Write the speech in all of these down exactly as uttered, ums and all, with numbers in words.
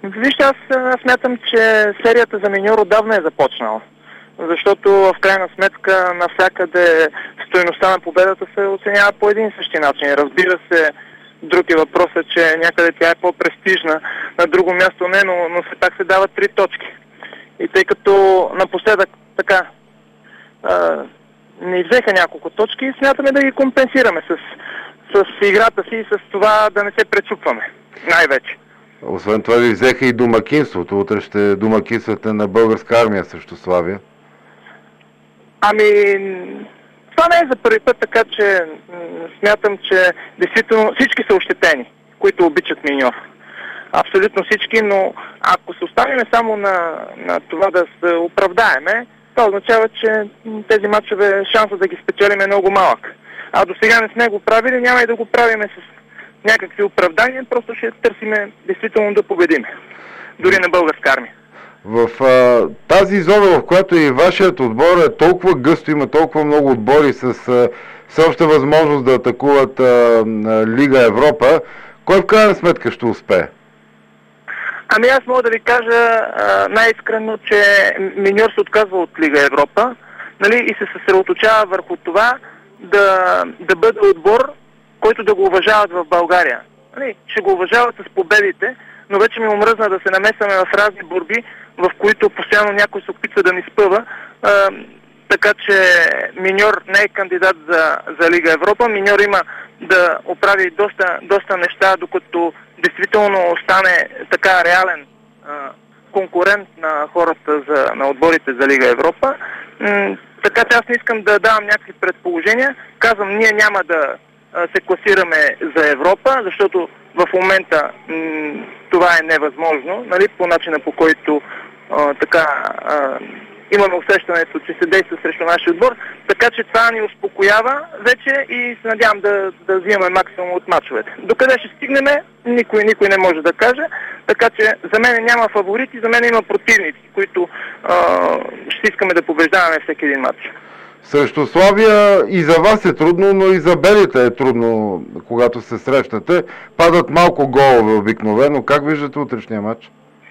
Вижте, аз, аз смятам, че серията за миньор отдавна е започнала. Защото в крайна сметка навсякъде стойността на победата се оценява по един и същи начин. Разбира се, друг е въпросът, че някъде тя е по-престижна, на друго място не, но, но все пак се дават три точки. И тъй като напоследък така а, ни взеха няколко точки, смятаме да ги компенсираме с, с играта си и с това да не се пречупваме. Най-вече. Освен това ви взеха и домакинството. Утре ще домакинствате на Българска армия срещу Славия. Ами, това не е за първи път, така че смятам, че действително всички са ощетени, които обичат миньор. Абсолютно всички, но ако се оставим само на, на това да се оправдаеме, това означава, че тези матчове, шансът да ги спечелим е много малък. А до сега не сме го правили, няма и да го правиме с някакви оправдания, просто ще търсиме действително да победиме. Дори на Българска армия. В а, тази зона, в която и вашият отбор е толкова гъсто, има толкова много отбори с а, всеобща възможност да атакуват а, а, Лига Европа, кой в крайна сметка ще успее? Ами аз мога да ви кажа най-искрено, че миньор се отказва от Лига Европа, нали, и се съсредоточава върху това да, да бъде отбор, който да го уважават в България. Нали, ще го уважават с победите, но вече ми омръзна да се намесваме в разни борби, в които постоянно някой се опитва да ни спъва. А, така че миньор не е кандидат за, за Лига Европа. Миньор има да оправи доста, доста неща, докато действително стане така реален а, конкурент на хората, за, на отборите за Лига Европа. М- така че аз не искам да давам някакви предположения. Казвам, ние няма да а, се класираме за Европа, защото в момента м- това е невъзможно, нали, по начина, по който а, така а, имаме усещането, че се действа срещу нашия отбор, така че това ни успокоява вече и се надявам да, да взимаме максимум от мачовете. Докъде ще стигнем, никой, никой не може да каже, така че за мен няма фаворити, за мен има противници, които а, ще искаме да побеждаваме всеки един матч. Срещу Славия и за вас е трудно, но и за белите е трудно, когато се срещнете. Падат малко голове обикновено. Как виждате утрешния матч?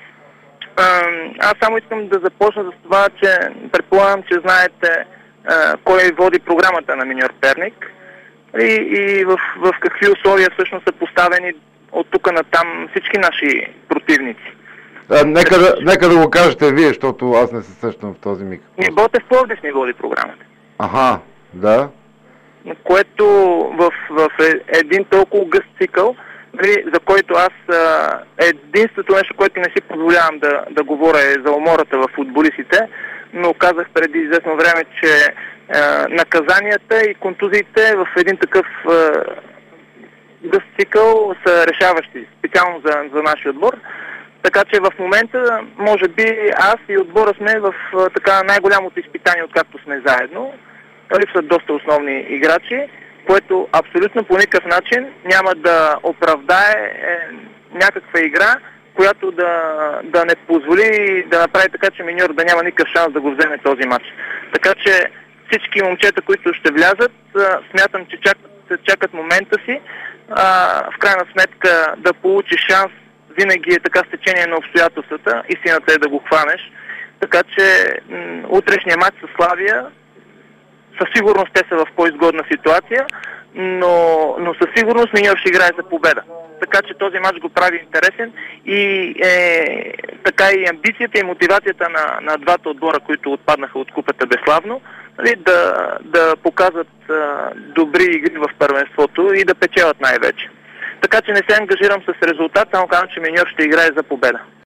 Аз само искам да започна с това, че предполагам, че знаете а, кой води програмата на Миньор Перник и, и в, в какви условия всъщност са поставени от тук на там всички наши противници. А, нека, да, нека да го кажете вие, защото аз не се сещам в този миг. Ботев Пловдив ни води програмата. Аха, да. Което в, в един толкова гъст цикъл, за който аз а, единственото нещо, което не си позволявам да, да говоря е за умората в футболистите, но казах преди известно време, че а, наказанията и контузиите в един такъв а, гъст цикъл са решаващи, специално за, за нашия отбор. Така че в момента, може би, аз и отбора сме в а, така най-голямото изпитание, откакто сме заедно. Липсват доста основни играчи, което абсолютно по никакъв начин няма да оправдае е, някаква игра, която да, да не позволи да направи така, че миньор да няма никакъв шанс да го вземе този матч. Така че всички момчета, които ще влязат, а, смятам, че чакат, чакат момента си. А, в крайна сметка да получиш шанс винаги е така с течение на обстоятелствата. Истината е да го хванеш. Така че м- утрешния матч с Славия, със сигурност те са в по-изгодна ситуация, но, но със сигурност миньор ще играе за победа. Така че този матч го прави интересен и е, така и амбицията и мотивацията на, на двата отбора, които отпаднаха от купата безславно, нали, да, да показват а, добри игри в първенството и да печелят най-вече. Така че не се ангажирам с резултат, само казвам, че миньор ще играе за победа.